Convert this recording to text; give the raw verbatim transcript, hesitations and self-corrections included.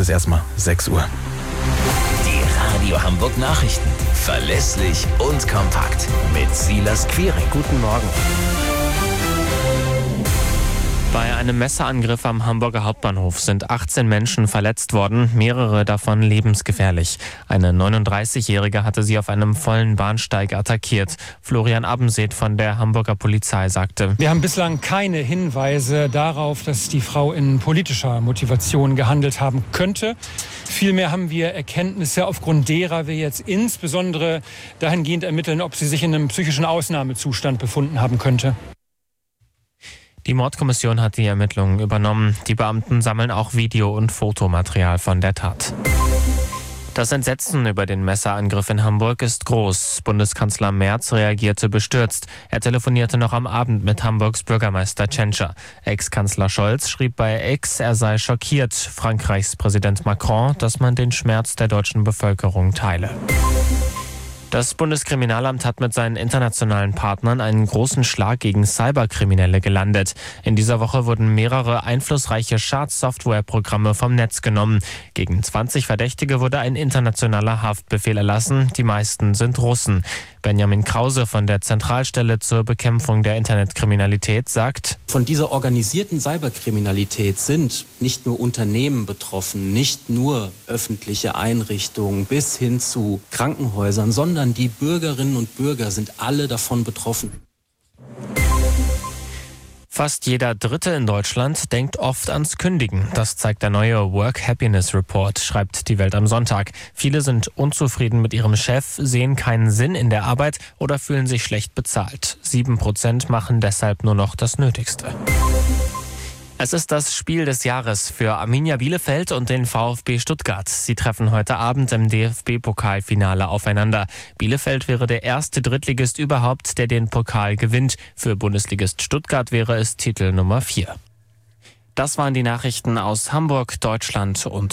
ist erstmal sechs Uhr. Die Radio Hamburg Nachrichten. Verlässlich und kompakt. Mit Silas Quiring. Guten Morgen. Bei einem Messerangriff am Hamburger Hauptbahnhof sind achtzehn Menschen verletzt worden, mehrere davon lebensgefährlich. Eine neununddreißigjährige hatte sie auf einem vollen Bahnsteig attackiert. Florian Abenseth von der Hamburger Polizei sagte: Wir haben bislang keine Hinweise darauf, dass die Frau in politischer Motivation gehandelt haben könnte. Vielmehr haben wir Erkenntnisse, aufgrund derer wir jetzt insbesondere dahingehend ermitteln, ob sie sich in einem psychischen Ausnahmezustand befunden haben könnte. Die Mordkommission hat die Ermittlungen übernommen. Die Beamten sammeln auch Video- und Fotomaterial von der Tat. Das Entsetzen über den Messerangriff in Hamburg ist groß. Bundeskanzler Merz reagierte bestürzt. Er telefonierte noch am Abend mit Hamburgs Bürgermeister Tschentscher. Ex-Kanzler Scholz schrieb bei X, er sei schockiert. Frankreichs Präsident Macron, dass man den Schmerz der deutschen Bevölkerung teile. Das Bundeskriminalamt hat mit seinen internationalen Partnern einen großen Schlag gegen Cyberkriminelle gelandet. In dieser Woche wurden mehrere einflussreiche Schadsoftwareprogramme vom Netz genommen. Gegen zwanzig Verdächtige wurde ein internationaler Haftbefehl erlassen. Die meisten sind Russen. Benjamin Krause von der Zentralstelle zur Bekämpfung der Internetkriminalität sagt: Von dieser organisierten Cyberkriminalität sind nicht nur Unternehmen betroffen, nicht nur öffentliche Einrichtungen bis hin zu Krankenhäusern, sondern die Bürgerinnen und Bürger sind alle davon betroffen. Fast jeder Dritte in Deutschland denkt oft ans Kündigen. Das zeigt der neue Work Happiness Report, schreibt die Welt am Sonntag. Viele sind unzufrieden mit ihrem Chef, sehen keinen Sinn in der Arbeit oder fühlen sich schlecht bezahlt. Sieben Prozent machen deshalb nur noch das Nötigste. Es ist das Spiel des Jahres für Arminia Bielefeld und den VfB Stuttgart. Sie treffen heute Abend im D F B-Pokalfinale aufeinander. Bielefeld wäre der erste Drittligist überhaupt, der den Pokal gewinnt. Für Bundesligist Stuttgart wäre es Titel Nummer vier. Das waren die Nachrichten aus Hamburg, Deutschland und